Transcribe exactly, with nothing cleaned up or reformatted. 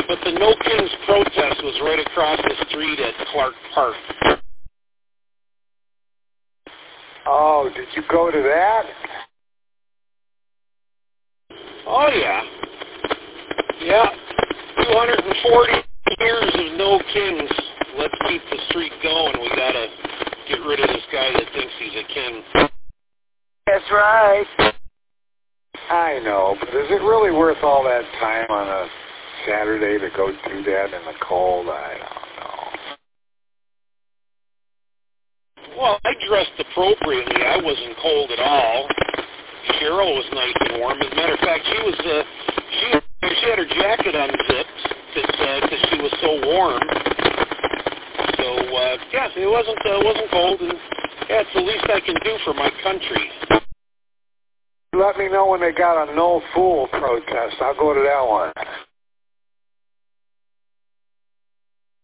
but the No Kings protest was right across the street at Clark Park. Oh, did you go to that? Oh, yeah. Yeah. two hundred forty years of No Kings. Let's keep the streak going. We got to get rid of this guy that thinks he's a king. That's right. I know, but is it really worth all that time on a Saturday to go do that in the cold? I don't know. Well, I dressed appropriately. I wasn't cold at all. Cheryl was nice and warm. As a matter of fact, she was uh, she she had her jacket unzipped because uh, she was so warm. So uh, yeah, it wasn't uh, wasn't cold, and yeah, it's the least I can do for my country. Let me know when they got a No Fool protest. I'll go to that one.